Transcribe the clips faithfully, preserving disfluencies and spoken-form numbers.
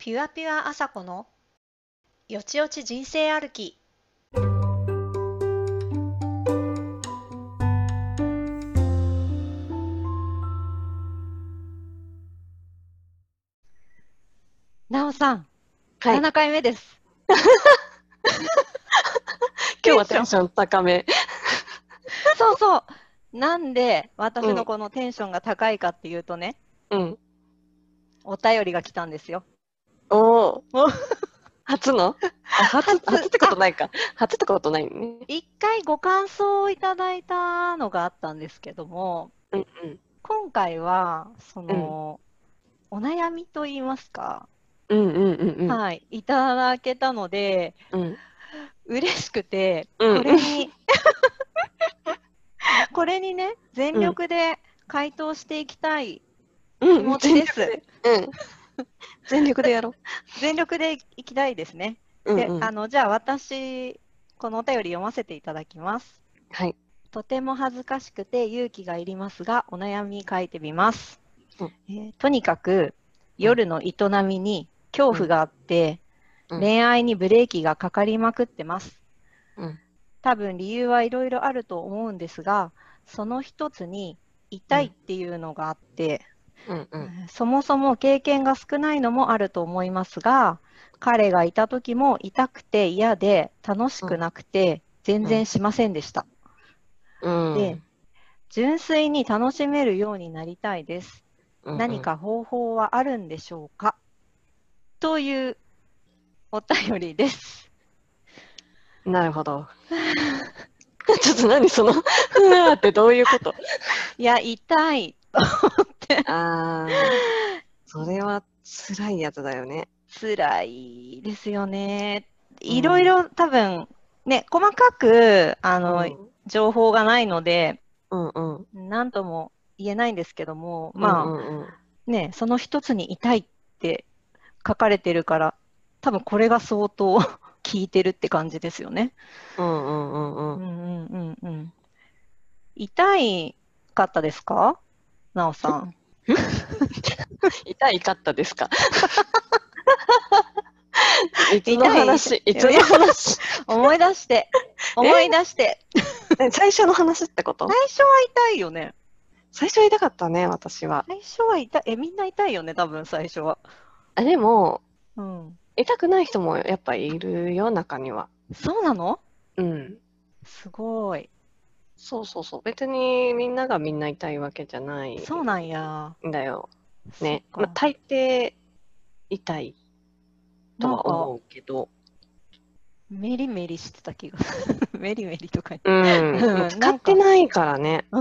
ピュアピュア朝子のよちよち人生歩き。なおさん、 はい。 ななかいめです。 今日はテンション高め。 そうそう。なんで私のうん、 このテンションが高いかっていうとね、 うん。 お便りが来たんですよ。 おー、 お初のあ、初、初初、 ってことあ、 ないか。初ってことないね。 一回ご感想をいただいたのがあったんですけども、 うん、うん、 今回は、そうん、 の、お悩みと言いますか、 うん、うん、うん、うん、 はい、いただけたので、 うん、 嬉しくて、 うん、 これに、これにね、全うん、 力で回答していきたい気うん、 持ちです。 全力で。うん、全力でやろ全力でいきたいですね。 う。うん、 で、 うん。 あの、じゃあ私、このお便り読ませていただきます。 はい。 とても恥ずかしくて勇気がいりますが、お悩み書いてみます。 うん、 えーとにかく、 うん、 夜の営みに恐うん、 怖があって、 うん、 恋愛にブレーキがかかりまくってます。 うん、 多分理由はいろいろあると思うんですが、その一つに痛いっうん、 ていうのがあって、 うん、うん、 そもそも経験が少ないのもあると思いますが、彼がいた時も痛くて嫌で楽しうん、 くなくて全うん、 然しませんでした。 うで、 ん、 純粋に楽しめるようになりたいです。 うん、うん。 何か方法はあるんでしょうかというお便りです。 なるほど。ちょっと何その、ふわーってどういうこと？ いや、痛いと思ってあー、それは辛いやつだよね。 辛いですよね。いろいうん、 ろ多分、ね、細かく、あの、 うん、 情報がないので、 うん、うん。 何とも言えないんですけども、 うんうまんうん。 あね、その一つに痛いって書かれてるから、多分これが相当効いてるって感じですよね。 うんうんうんうん。 うんうんうんうん。痛いかったですかなおさん。 痛いかったですか？いつの痛い話いつの話思い出して、思い出して。 え、最初の話ってこと？ 最初は痛いよね。 最初は痛かったね、私は。 最初は痛い。え、みんな痛いよね、多分最初は。 あ、でも、 うん。 痛くない人もやっぱいるよ、中には。 そうなのうん。 すごい。 そうそうそう。別にみんながみんな痛いわけじゃないそうなんや。 んだよ。ね。まあ、 そっか。 大抵痛いとなんか、 は思うけど。 メリメリしてた気がする。メリメリとかうん。もう言って。うん、 使なんか、 ってないからね。 うん。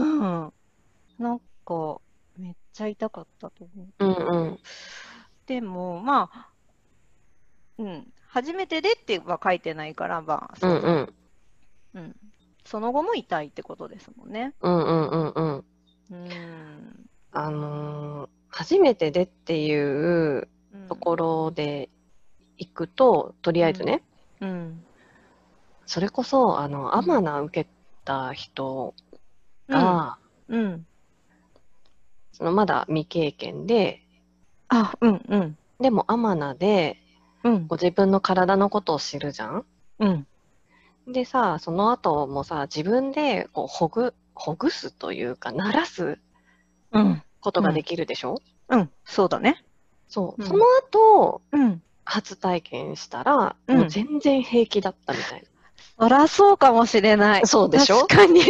なんか、めっちゃ痛かったと思ううんけど。 うん。 でも、まあ、うん。初めてでっては書いてないから、まあ、 うんうその、 ん。 うん。その後も痛いってことですもんね。 うんうんうんうん。 うーん。 あのー初めてでっていうとうん。 ころで行くと、とりうん。 あえずね、 うん。 それこそ、あの、アマうん。 ナ受けた人うん。 が、 うん。 そのまだ未経験で、 あ、うん。うん。 でもアマナで、 うん。 ご自分の体のことを知るじゃん。 うん。 でさ、その後もさ、自分でこうほぐ、ほぐすというか、慣らすうん。 ことがでうん。 きるでしょ？ うん。そうだね。 そう。そのうん。 後、 うん。 初体験したら、もううん。 全然平気だったみたいそらそうかもしれなな。 い。確そうでしょ？ かに。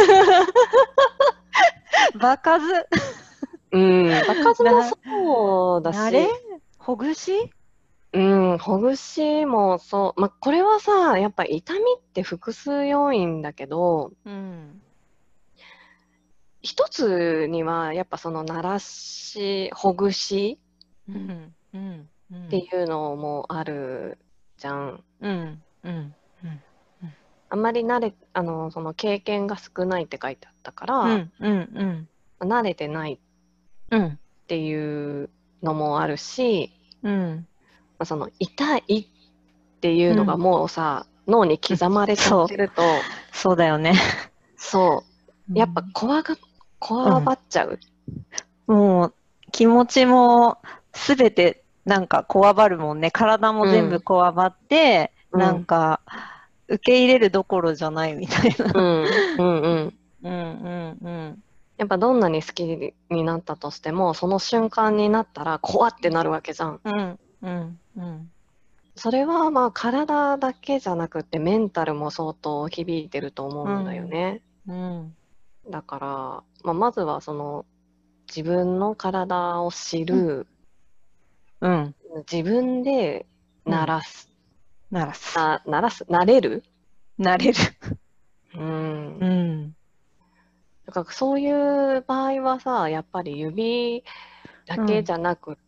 場数。 うん、場数もな、 そうだ慣れし、 ほぐしうん、ほぐしもそう、まあ、これはさ、やっぱ痛みって複数要因だけど、 うん。 一つにはやっぱその慣らし、ほぐしうん。うん。うってん。 いうのもあるじゃん。 うん。うん。うん。 あんまり慣れ、あの、その経験が少ないって書いてあったから、 うん。うん。 慣れてないっうん。 ていうのもあるし、 うん。 まあその痛いっていうのがうん。 もうさ、脳に刻まれちゃっそう。 てると、 そうだよね。 そう、やっぱうん。 怖が、こわばうん。 っちゃう。 もう、気持ちもすべてなんかこわばるもんね。体も全部こわばって、 うん、 なんか受け入れるどころじゃないみたいな。 うん、うん、うん。 うんうんうん。 やっぱどんなに好きになったとしても、その瞬間になったら怖ってなるわけじゃん。 うんうんうん。 それはまあ体だけじゃなくってメンタルも相当響いてると思うんだようんね。 うん。 だから、まあ、まずはその自分の体を知うんる、 うん。 自分で鳴らす、 ならす。 な、鳴らす、慣れる。 なれる。 ううん。 ん。 だからそういう場合はさ、やっぱり指だけじうん。 ゃなくって、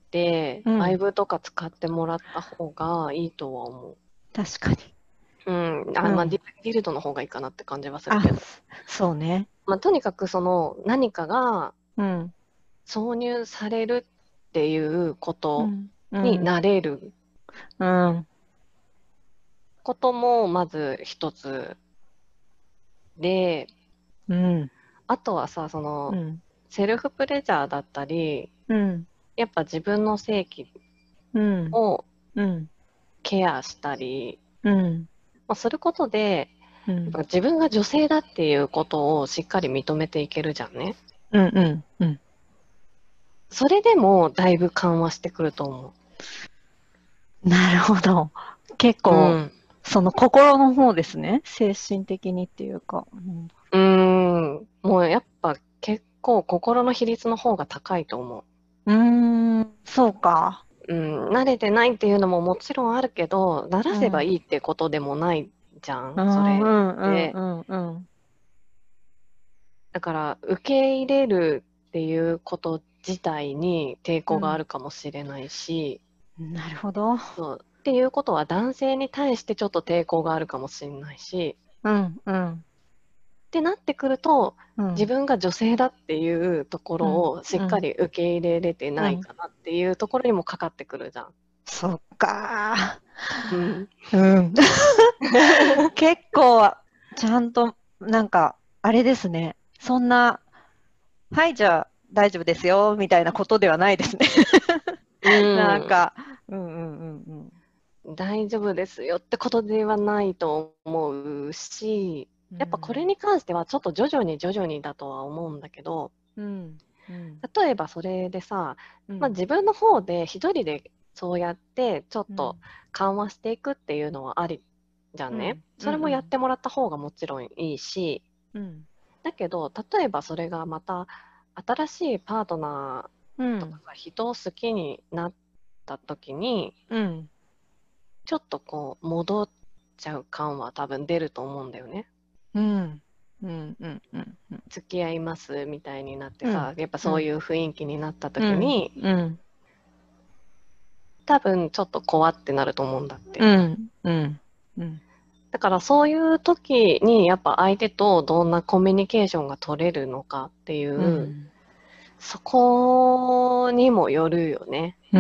うん。 アイブとか使ってもらった方がいいとは思確かに。 う。うん。あ、まあ、デうん。 ィディルドの方がいいかなって感じはするあ、 けど。 そうね。 まあ、とにかくその何かがうん。 挿入されるっていうことうん。うん。 になれるうん。 こともまず一つで、 うん。 あとはさ、そのうん。 セルフプレジャーだったり、 うん。 やっぱ自分の性器うん。 をうん。 ケアしたり、 うん。 まあ、することで、やっぱうん。 自分が女性だっていうことをしっかり認めていけるじゃんね。 うん。うん。 それでもだいぶ緩和してくると思なるほど。結う。う構、 ん。 その心の方ですね。精神的にっていうか。うん。 うーん。もうやっぱ結構心の比率の方が高いと思うーん、そうか。 う。うん。慣れてないっていうのももちろんあるけど、慣らせばうん。 いいってことでもないじゃん、そうん、うれん、うん、 で。 うん、うん。 だから受け入れるっていうこと自体に抵抗があうん。 るかもしれないし、 なるほど。 そう。っていうことは男性に対してちょっと抵抗があるかもしれないし、 うん、うん、 ってなってくると、 うん、 自分が女性だっていうところうん、 をしっかうん、 り受け入れれてうん。 ないかなっていうところにもかかってくるじゃん。 そっか。 うん。 うん。結構、ちゃんと、なんか、あれですね。そんな、はい、じゃあ大丈夫ですよ、みたいなことではないですね。なんうか、うんうんうんん。大丈夫ですよってことではないと思うし、 うん。 やっぱこれに関してはちょっと徐々に徐々にだとは思うんだけど、 うん、うん、 例えばそれでさ、まあ、 うん、 自分の方で一人でそうやってちょっとうん、 緩和していくっていうのはありじゃんね。 うん、うん、 それもやっうん、 てもらった方がもちろんいいし、 うん、 だけど例えばそれがまた新しいパートナーとかうん、 が人を好きになった時にうん、 ちょっとこう戻っちゃう感は多分出ると思うんだよね。 うん、うん、うん、うん、 付き合いますみたいになってうん、 さ、やっぱうん、 そういう雰囲気になったうん、 時にうん、 多分ちょっと怖ってなると思うんだって。 うん、うん、うん、 だからそういう時にやっぱ相手とどんなコミュニケーションが取れるのかっていう、 うん、 そこにもよるよね。 うん、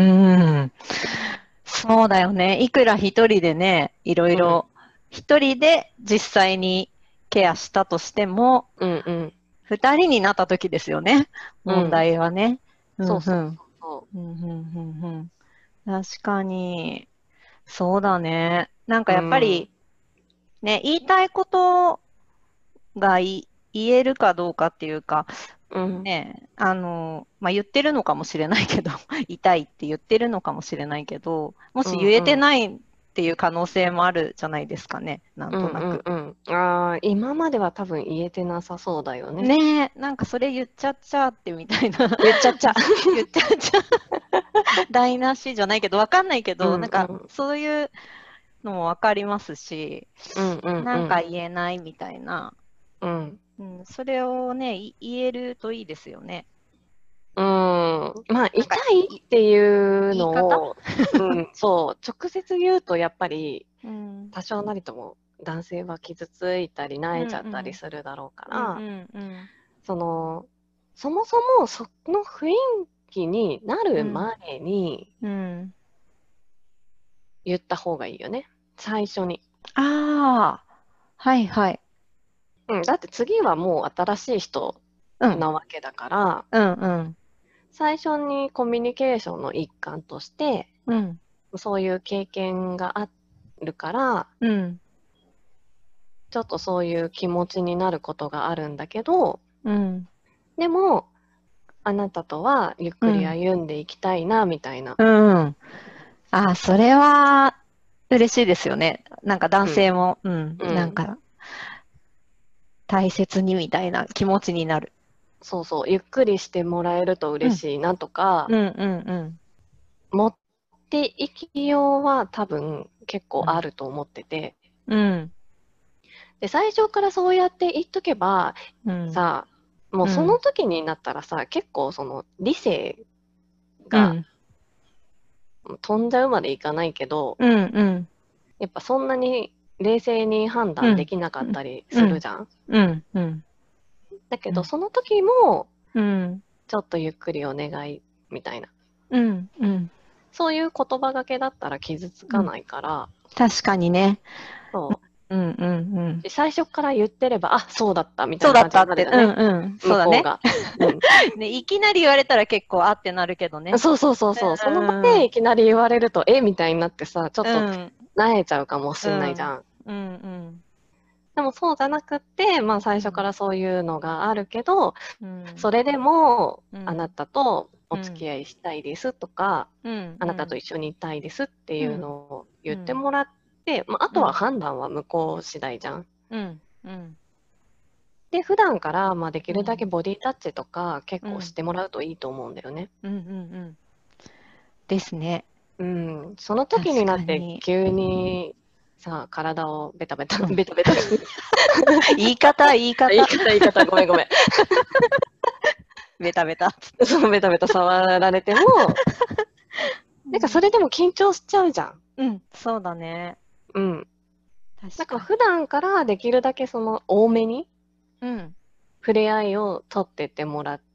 そうだよね。いくら一人でね、いろいうん、 ろ、一人で実際にケアしたとしても、 うん、うん、 二人になった時ですよね。問うん。 題はね。うん、 そうそううん、 そうん、うん、うん、うん。確かに、そうだね。なんかう。うやっぱん、 り、ね、言いたいことがい言えるかどうかっていうか、 うん、 ね、あの、まあ、言ってるのかもしれないけど、痛いって言ってるのかもしれないけど、もうん、 し言えうん。 てないっていう可能性もあるじゃないですかね、なんうん、うん、 となく。 うん。ああ、今までは多分言えてなさそうだよね。 ねえ、なんかそれ言っちゃっちゃってみたいな、 言っちゃっちゃ。 言っちゃっちゃ、台無しじゃないけど、わかんないけど、 うん、 なんかうん、 そういうのもわかりますし、 うん、うん、 なんかうん。 言えないみたいな、 うん。 うん、それをね、い言えるといいですよね。 うん、まあ、痛なんか、いいっていう言い方。 のを、うん、そう、直接言うとやっぱりうん。 多少なりとも男性は傷ついたりう萎えちゃったりんするだろうかうん。うんら、 うんうん。 その、そもそもその雰囲気になるうん。 前にうん。 言った方がいいよね。最初に。 ああ、はいはい。 うん、だって次はもう新しい人うん。 なわけだから、 うんうん。 最初にコミュニケーションの一環として、 うん。 そういう経験があるから、 うん。 ちょっとそういう気持ちになることがあるんだけど、 うん。 でも、あなたとはゆっくり歩んでいきたいな、みたいな。 うん。あ、それは嬉しいですよね。なんか男うん。 性も、うん、 うん。 なんか大切にみたいな気持ちになる。 そうそう。ゆっくりしてもらえるとうん。 嬉しいなとか、 うん、うん、うん。 持っていきようは多分結構うん。 あると思ってて。 うん。 で、最初からそうやって言っとけば、 うん。 さ、もうそのうん。 時になったらさ、結構その理性がうん。 飛んじゃうまでいかないけど、 うん。うん。 やっぱそんなに冷静に判うん。 断できなかったりうん。 するじゃん。 うん。うん。 だけど、 うん。 その時も、 うん。 ちょっとゆっくりお願いみたいな。 うん。うん。 そういう言葉がけだったら傷つうん。 かないから、 確かにね。 そうん。うん。うん。 う。最初から言ってれば、あ、そうだったみたいそうな感じだったって。うん。 になるじゃんね。 うん。そうだね。 向こうが。うん。 ね、いきなり言われたら結構あってなるけどね。 そうそうそうそう。その場うん。 でいきなり言われると、えみたいになってさ、ちょっとうん。 萎えちゃうかもしんないじうん。 ゃん。 うん。うん。 でもそうじゃなくって、まあ最初かうん。 らそういうのがあるけど、 うん。 それでもあなうん。 たとお付うん。 き合いしたいですとか、 うん。 あなたとうん。 一緒にいたいですっていうのを言ってうん。 もらって、まあ、あとはうん。 判断は向こう次第じゃん。 うん。うん。 で、普段から、まあ、できるだけうん。 ボディタッチとか結うん。 構してもらうといいと思うんだよね。 うん。うん。ですね。 うん。その時に確なってかに。 急にさ、体をベタベタ、 うん。 ベタベタ、 言い方、言い方。 言い方言い方、ごめんごめん。 ベタベタ。 そのベタベタ触られても、なんかそれでも緊張しちゃうじゃん。 うん、そうだね。 うん。なんか確かに。 普段からできるだけその多めにうん。 触れ合いを取ってってもらって、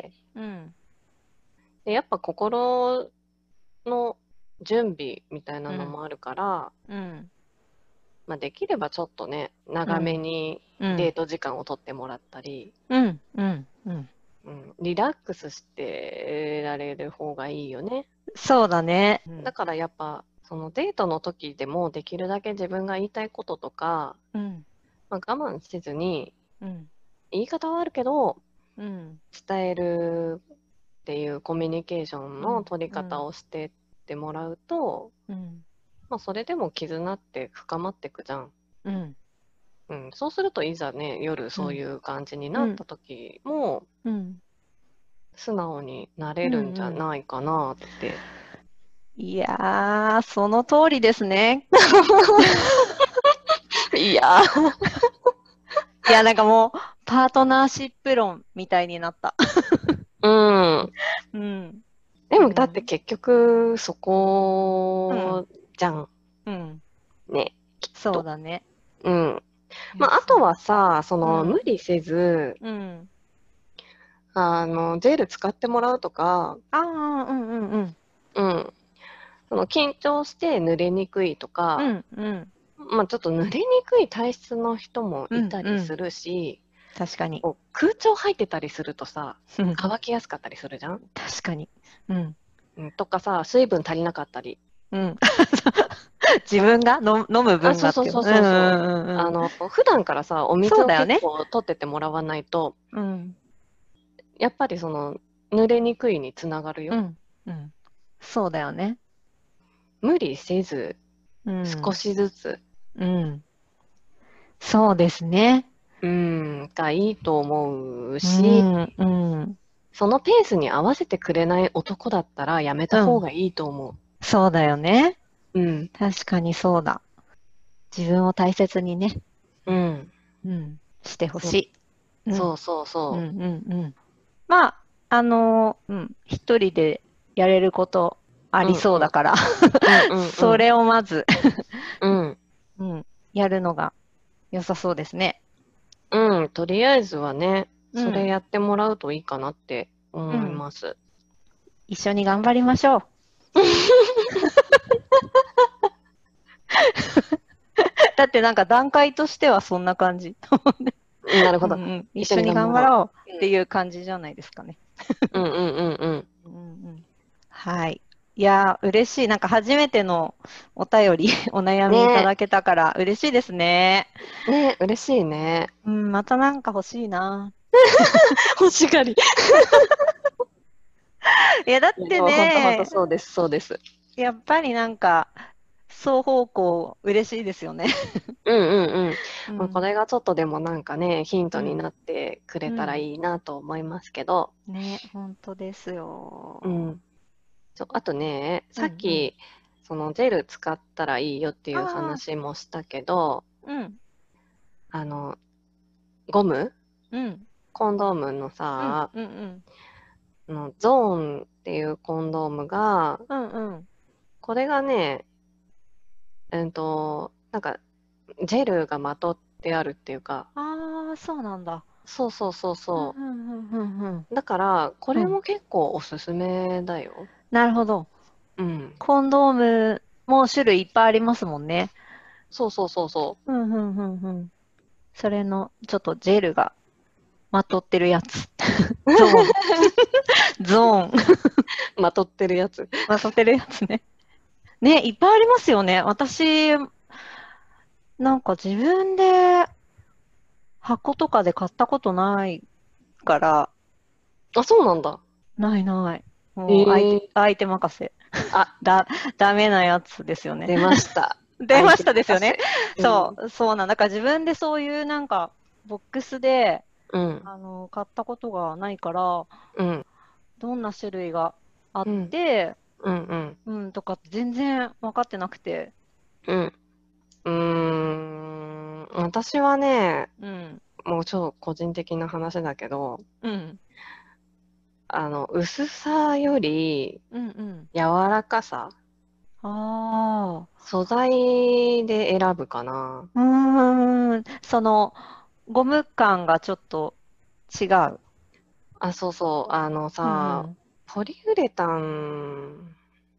うん。 で、やっぱ心の準備みたいなうん。 のもあるから、 うん。 まあ、できればちょっとね、長めうん。 にうん。 デート時間を取ってもらったり、 うん。うん。うん。 うん、リラックスしてられる方がいいよね。 そうだね。うん。 だからやっぱ、そのデートの時でもできるだけ自分が言いたいこととか、 うん。 まあ、我慢せずに、 うん。 言い方はあるけど、 うん。 伝えるっていうコミュニケーションうん。 の取り方うん。 をしてってもらうと、 うん。 まあ、それでも絆って深まっていくじゃん。 うん。 うん、そうするといざね、夜うん。 そういう感じにうん。 なった時も、 うん。 素直になれうん。 るんじゃうん。 ないかなって。 いやー、その通りですね。 いやー、 いや、なんかもう、パートナーシップ論みたいになった。 うん。 うん。 でもだってうん。 結局、そうん。 こじゃん。 うん。 ね、きっと。 そうだね。 うん。 いや、 まあ、あとそはさ、そう。うの、無ん。 理せず、 うん。 あの、ジェル使ってもらうとか、 ああ、うんうんうん。 うん。その、緊張して濡れにくいとか、 うんうん。 まあ、ちょっと濡れにくい体質の人もういんうん。 たりするし、 確かに。 こう空調入ってたりするとさ、 うん。 乾きやすかったりするじゃん。 確かに。うん。 うん、とかさ、水分足りなかったり。 うん。自分が飲飲むあ、 分がっていう。 そうそうそううんうそうそう。 んうんうん。 あの、普段からさ、お水を結そうだよね。 構取ってってもらわないと、 うん。 やっぱりその、濡れにくいにつながるよ。 うん。うん。そうだよね。 無理せず、 う少ん。 しずつ、 うん。そうですね。 うん、がいいと思ううし、 ん。うん。 そのペースに合わせてくれない男だったらやめたうん。 方がいいと思そうだよね。 う。うん、 確かにそうだ。自分を大切にね。 うん。 うん。してほそうしい。うん。 そうそううんそうんうん。まあ、あの、うん。一人でやれることあう。うりんうん。 そうだからうんうんうん。 それをまずうん。 うん。やるのが良さそうですね。 うん。とりあえずはね、それうん。 やってもらうといいかなって思いうん。 ます。 一緒に頑張りましょう。だってなんか段階としてはそんな感じ。 なるほど。 うんうん。一一緒に緒に頑張ろ頑張ろうっていう感じじゃないですかね。 う。うんうんうんうん。 うんうん。はい。 いやー、嬉しい。なんか初めてのお便り、お悩みいたねだけたから嬉しいですね。 ね、嬉しいね。 うん、またなんか欲しいな。 欲しがり。 いや、だっいや、でても本当本当ね、 そうです、そうです。 やっぱりなんか、双方向嬉しいですよね。 うんうんうん。まあ、こうん、 れがちょっとでもなんかね、ヒンうん、 トになってくれたらうん。 いいなと思いますけど、 ね、本当ですよ。 うん。ちょ、あとね、 うん、うん。 さっき、そのジェル使ったらいいよっていうああ、 話もしたけど、 うん、 あの、ゴムうん、 コンドームのうん、 さ、 うん、うん、 あのゾーンっていうコンドームが、 うん、うん。 これがね、うんと、なんか、ジェルがまとってあるっていうか、 ああ、そうなんだ。 そうそうそううん、 そうん、うん、うん、うん。 う。だから、こうん、 れも結構おすすめだよ。 なるほど。 うん。 コンドームも種類いっぱいありますもんね。 そうそうそうそうん、うん、うん、うん。それの、ちょっとジェルがまとってるやつ。ゾーン。ゾーン。 う。まとってるやつ。 まとってるやつね。ね、いっぱいありますよね。私、なんか自分で箱とかで買ったことないから、 あ、そうなんだ。 ないない。もう相手、 ええ、 相手任せ。 あ、 だ、ダメなやつですよね。 出ました。 出まし相手たですよね。 任せ。うん。 そう、そうなんだ。から自分でそういうなんか、ボックスで、 うん。 あの、買ったことがないから、 うん。 どんな種類があっうん。 て、 うん。うん。 うん、とか全然分かってなくて。 うん。うーん。私はね、 うん、 もう超個人的な話だけど、 うん、 あの、薄さよりうん、うん。 柔らかさ、 あ素材で選ぶかな。 あ、うーん、その、ゴム感がちょっと違う。 あ、そうそう。あのうん、うさ、 ん、 ポリウレタン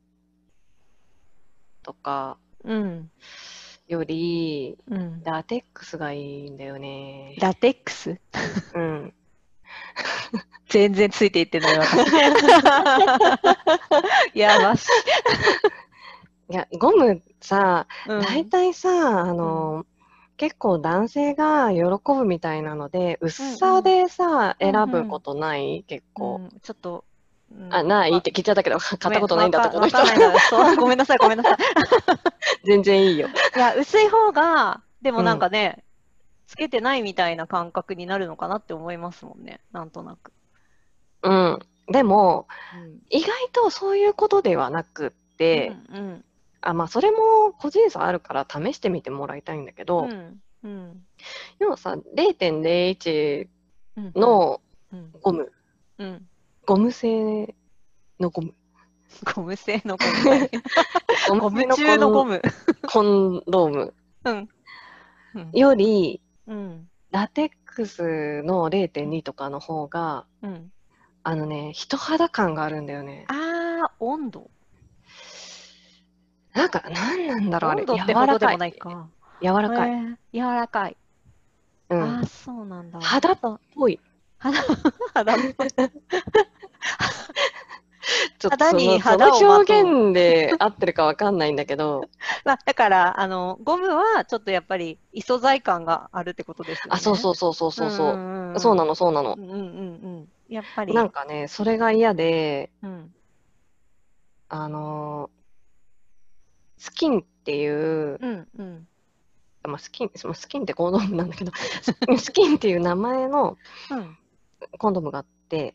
とかうん、 より、 うん。 ラテックスがいいんだよね。 ラテックスうん。 全然ついていってない、私。やばし。 いや、ゴムさ、大うん、 体さ、あうん、 の、結構男性が喜ぶみたいなので、 うん、 薄さうん、 でさ、 うん、 選ぶうん。 ことない結構。 うん、ちょっと、うあ、 ん、わ、 ないって聞いちゃったけど、買ごめん、 ったことないんだって、 わか、 この人。 わかんないんだ。そう、ごめんなさい、ごめんなさい。 全然いいよ。 いや、薄い方が、でもなんうん。 かね、つけてないみたいな感覚になるのかなって思いますもんね。なんとなく。 うん。でも、 うん。 意外とそういうことではなくっうん、 て、 うん、 あ、まあ、それも個人差あるから試してみてもらいたいんだけど、 うん、うん、 要はさ、れいてんれいいちうん、うん、 のうん、 ゴム、 うん。 ゴム製のゴム、 ゴム製のゴム、はい。 ゴムゴム製のコン、 中のゴム。 コンドームうん、うん、 より、 うん、 ラテックスのうん。 れいてんにとかの方が、 うん。 あのね、人肌感があるんだよね。 あー、温度。 なんか、なんなんだろう、あれ。柔温度ってほどでもらかい。 ないか。 柔らかい。 へえ、柔らかい。 うん。 ああ、そうなんだ。 肌っそう。 ぽい。 肌、肌っぽい。 ちょっと肌その、そのに肌をま表とう。 現で合ってるかわかんないんだけど、 まあ、だから、あの、ゴムはちょっとやっぱり異素材感があるってことですよあ、そうね。 そうそうそううんそうそうんう。 うんうん。 そうなの、そうなの。 うんうんうんうん。やっぱり、 なんかね、それが嫌で、 うん。 あのースキンっていう、 うんうん。 まあ、スキン、そのスキンってコンドームなんだけど、ススキンっていう名前のうん。 コンドームがあって、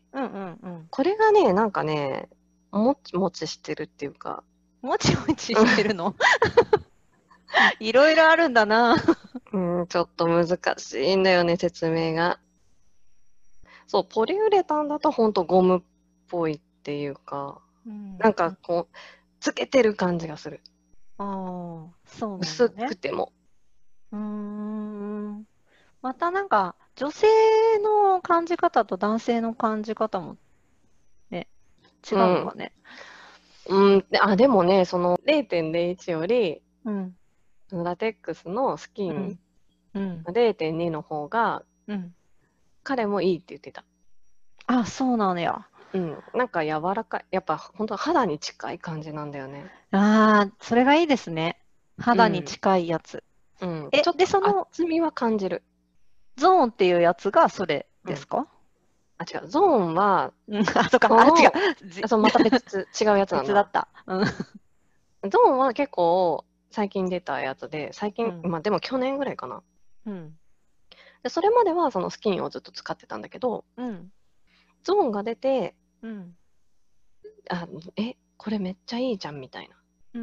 うんうんうん。 これがね、なんかね、もちもちしてるっていうか、 もちもちしてるのいろいろあるんだな。 うん、ちょっと難しいんだよね、説明が。そう、ポリウレタンだとほんとゴムっぽいっていうか、なんうん。 かこう、つけてる感じがする。 ああ、そうなん薄だね。 くても。 うーん。またなんか、女性の感じ方と男性の感じ方もね、違うん。 うのかね。 うん、であ、でもね、そのれいてんれいいちより、 うん。 そのラテックスのスキンうん。うん。 れいてんにの方が、 うん。 彼もいいって言ってた。 あ、そうなのや。 うん、なんか柔らかい。やっぱ本当肌に近い感じなんだよね。 ああ、それがいいですね。肌にうん。 近いやつ。 うん。 え、で、 ちょっとその厚みは感じる。 ゾーンっていうやつがそれうん。 ですか？ あ、違う。ゾーンは、 うん、あ、そっか、あ、違その、 う。じ、 あそう、また別、違うやつなんだわ。 別だった。うん。 ゾーンは結構最近出たやつで、最近、 うん。 まあでも去年ぐらいかな。 うん。 で、それまではそのスキンをずっと使ってたんだけど、 うん。 ゾーンが出て、 うん。 あ、え、これめっちゃいいじゃんみたいな。 うん。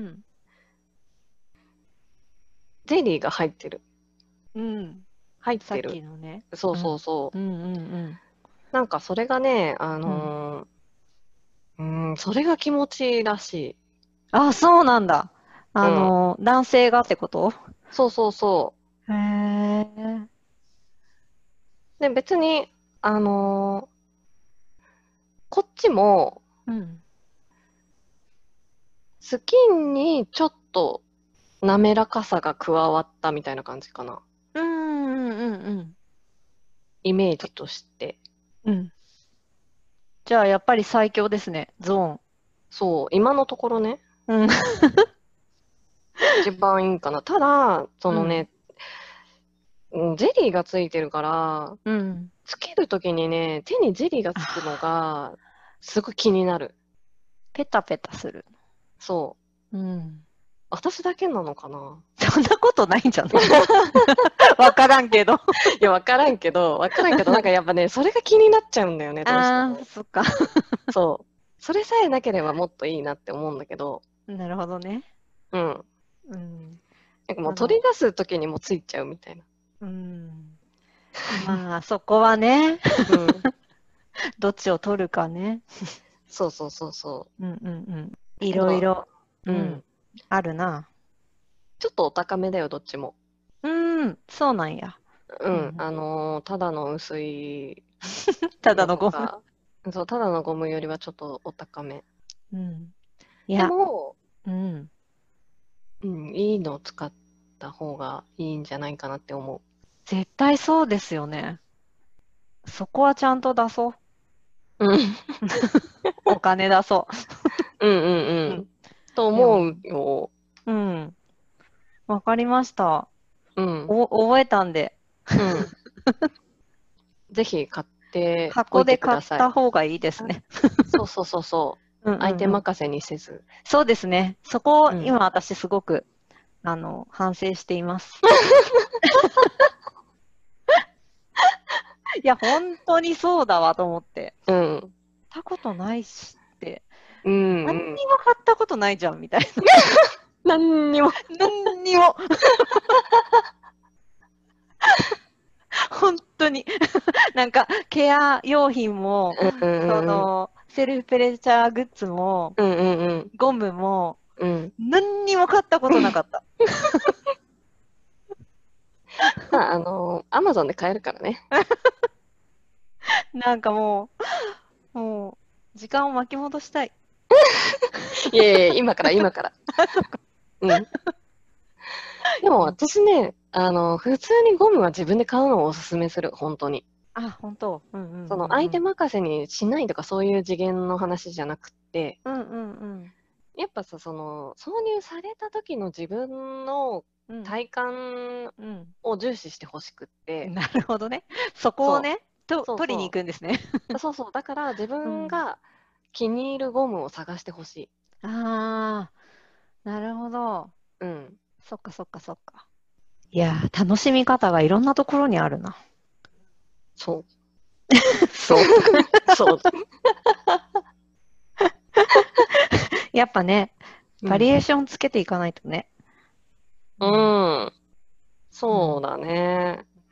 ゼリーが入ってる。 うん。さっ入ってる。 きのね。 そううん。 そうそう。 うんうんうん。 なんかそれがね、あうん。 のー、うーん、それが気持ちいいらしい。 あ、そうなんだ。あうん。 の、男性がってこと？ そうそうそへえ。 う。で、別に、あのーこっちも、 うん。 スキンにちょっと滑らかさが加わったみたいな感じかな。 うんうんうんうん。 イメージとして。 うん。じゃあ、やっぱり最強ですね。ゾーン。 そう、今のところね、 うん。 一番いいかな。ただ、そうん。 のね、うんゼリーがついてるから、 うん。 つけるときにね、手にゼリーがつくのあが、すごい気になる。 ー、ペタペタする。 そう。 うん。 私だけなのかな。 そんなことないんじゃない？わからんけど。 いや、わからんけど、わからんけど、なんかやっぱね、それが気になっちゃうんだよね、どうしてああ、 も。 そっか。 そう。それさえなければもっといいなって思うんだけど、 なるほどね。 うん。 うん。 なんかもうあの、 取り出すときにもついちゃうみたいな。 うん。まあ、そこはね、 うん。 どっちを取るかね。 そうそうそうそうんうんうん。 う。だいけど、 ろいろ、うん、 うん。 あるな。 ちょっとお高めだよ、どっちも。 うん、そうなんや。 うん。 うん、 あのーただの薄いのただのゴム。 とか、そう、ただのゴムよりはちょっとお高め。 うん。いでや、 も、 うん。 うん、いいのを使った方がいいんじゃないかなって思絶対そうですよね。そこはちゃんと出そう。 う。うん。 お金出そうんうんう。ううん。 ん。 とでも、 思うよ。 うん。わかりました。 うん。 お、覚えたんで。 うん。ぜひ買っておいて箱で買っください。 た方がいいですあ、 ね。 そうそうそうそう。 うんう相手んうん。 任せにせず。 そうですね。そこをうん。 今私すごく、あの、反省しています。いや、本当にそうだわと思って。 うん。 買ったことないしって、 うん何うん。 にも買ったことないじゃんみたい何にも。 な。何にも。本当に。なんか、ケア用品も、 うんうんうん。 その、セルフプレジャーグッズも、 うんうんうん。 ゴムも、 うん。 何にも買ったことなかった。 まあ、あの、アマゾンで買えるからね。 なんかもう、もう、時間を巻き戻したい。 いやいやいや、今から今から。うん。でもうん、 私ね、あの、普通にゴムは自分で買うのをおすすめする、本当に。 あ、本当。うんうんそのうんうん。 相手任せにしないとかそういう次元の話じゃなくって、 うんうんうん。 やっぱさ、その、挿入された時の自分のうん。 体感うん。 を重視してほしくって、 なるほどね。そこをそね、と、 う、そう取りに行そくんですね。 う、そうそう、だから自うん。 分が気に入るゴムを探してほしい。 ああ、なるほど。 うん。 そっかそっかそっか。いやー、楽しみ方がいろんなところにあるな。 そう。 そう。 そう。 やっぱね、 うん。 バリエーションつけていかないとね。ううん。 ん。そうだね。 うん。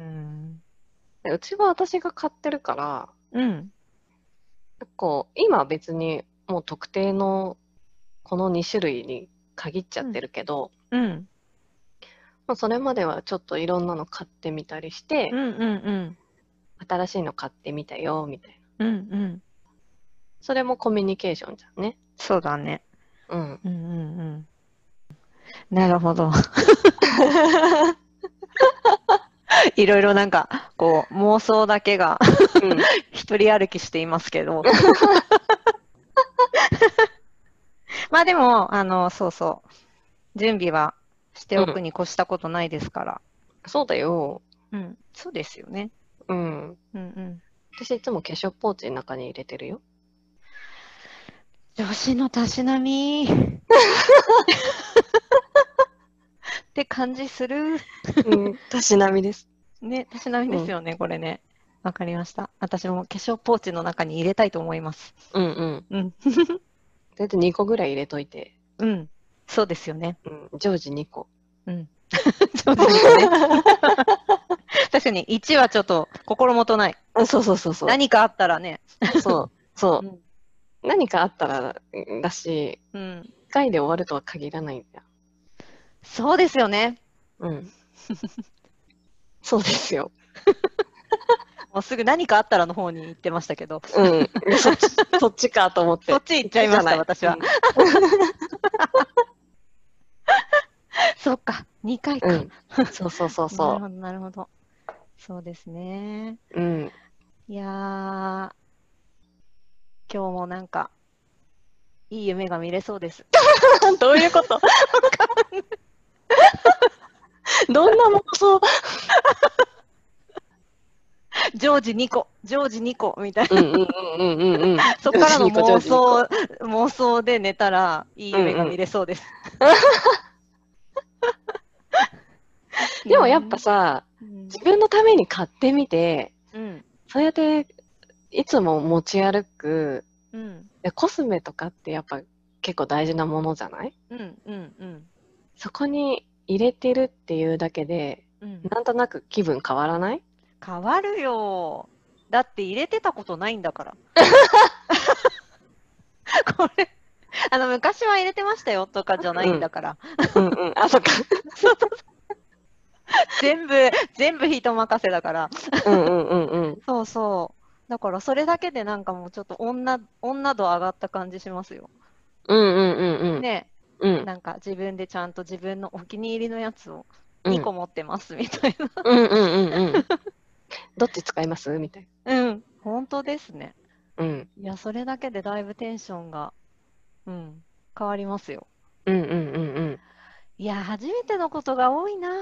でうちは私が買ってるから、 うん。 結構、今は別にもう特定のこのに種類に限っちゃってうん。 るけど、 うん。 まあ、それまではちょっといろんなの買ってみたりして、 うん。うん。うん。 新しいの買ってみたよ、みたいな。 うん。うん。 それもコミュニケーションじゃんね。 そうだね。 うん。 うん。うん。うん。なるほど。いろいろなんか、こう、妄想だけがうん。 一人歩きしていますけど。 まあでも、あの、そうそう。準備はしておくうん。 に越したことないですから。 そうだよ。 うん。そうですよね。 うん。 うんうん。 私いつも化粧ポーチの中に入れてるよ。 女子のたしなみって感じする。 うん。たしなみです。 ね、たしなみうん。 ですよね、これね。わかりました。私も化粧ポーチの中に入れたいと思います。 うんうん。 うん。 だいたいにこぐらい入れといて。 うん。そうですよね。 うん。常時にこ。 うん。上手にこね。確かにいちはちょっと心もとない。 あ、そうそうそうそ何かあったらね。 う。そう。そうん。 う。何かあったらだし、 うん。 いっかいで終わるとは限らないんだよ。 そうですよね。 うん。そうですよ。 もうすぐ何かあったらの方に行ってましたけど。 うん。そっち、そっちかと思って。 そっち行っちゃいました、 じゃない。 私は。そっか、にかいか。 うん。そうそうそうそなるほど、なるほど。そうですね。 う。うん。 いやー、今日もなんか、いい夢が見れそうです。 どういうことどんな妄想常時にこ、常時にこみたいな。 うんうんうんうんうんうん。 そこからの妄常時にこ想、妄想で寝たら、いい夢が見れそうです。 でもやっぱさ、 うん自分のために買ってみて、 うん、 そうやっていつも持ち歩く、 うん、 でコスメとかってやっぱ結構大事なものじゃない？ うん、うん、うん、 そこに入れてるっていうだけで、 うん。 なんとなく気分変わらない？ 変わるよ。だって入れてたことないんだから。これ、あの、昔は入れてましたよとかじゃないんだから。 うんうん。あ、そっか。 全部、全部人任せだから。 うんうんうんうん。 そうそう。だからそれだけでなんかもうちょっと女、女度上がった感じしますよ。 うんうんうんうん。 ねうえ、 んなんか自分でちゃんと自分のお気に入りのやつをにこうん。 持ってますみたいな。 うんうんうんうん。どっち使いますみたいうん、本当ですね。 な。うん。 いや、それだけでだいぶテンションが、うん、変わりますよ。 うんうんうんうん。 いや、初めてのことが多いな。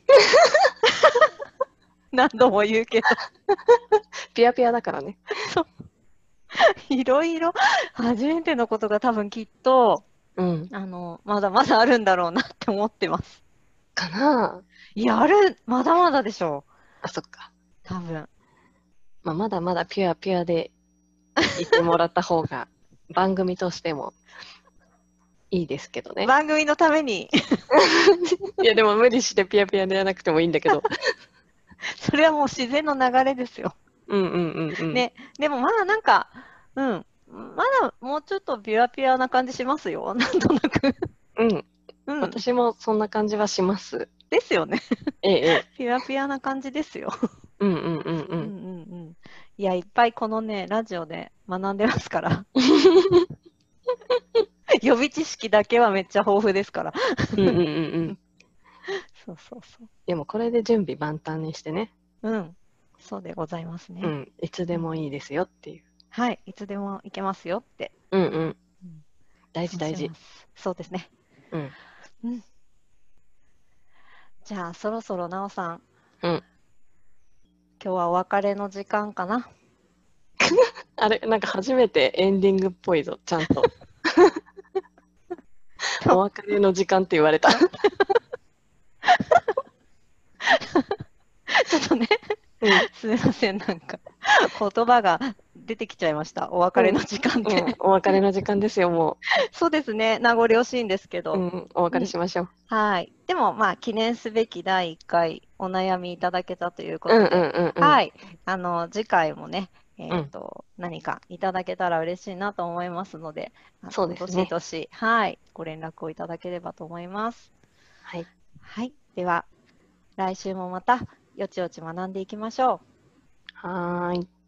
何度も言うけど、 ピアピアだからね。 いろいろ、初めてのことが多分きっと、 うん。 あの、まだまだあるんだろうなって思ってます。 かな？ いや、ある、まだまだでしょう。 あ、そっか。 多分。 まあ、まだまだピュアピュアでいてもらった方が、番組としてもいいですけどね。 番組のために、 いや、でも無理してピアピアでやらなくてもいいんだけど。 それはもう自然の流れですよ。 うんうんうんうん。 ね、でもまだなんか、うん、まだもうちょっとピュアピュアな感じしますよ。なんとなく。 うん。 うん。 私もそんな感じはします。 ですよね。 ええ、ええ。 ピュアピュアな感じですよ。 うんうんうんううんうんん。 うん。いや、いっぱいこのね、ラジオで学んでますから。予備知識だけはめっちゃ豊富ですから。 うんうんうんうん。 そうそうそでもこれで準備万端にしてね。 う。うん。そうでございますね。 うん。いつでもいいですよっていう。 はい。いつでも行けますよって。 うんうん。 うん大事大事そうしま。す。そうですね。 うん。 うん。じゃあ、そろそろなおさん、 うん。 今日はお別れの時間かな。 あれ、なんか初めてエンディングっぽいぞ、ちゃんと。お別れの時間って言われた。 ちょっとね、 うん。 すみません、なんか、言葉が出てきちゃいました。お別れの時間って。 うん、お別れの時間ですよ、もそうですね、名残惜しいんですけう。うど。 ん、お別れしましょう。 はい。でも、まあ、記念すべきだいいっかいお悩みいただけたというこうんうんとで、 うんうん。 はい。あの、次回もね、えうんっと、何かいただけたら嬉しいなと思いますので、あのそうですねどしどし、はい、ご連絡をいただければと思います。 はい。 はい。では、来週もまた、よちよち学んでいきましょう。 はーい。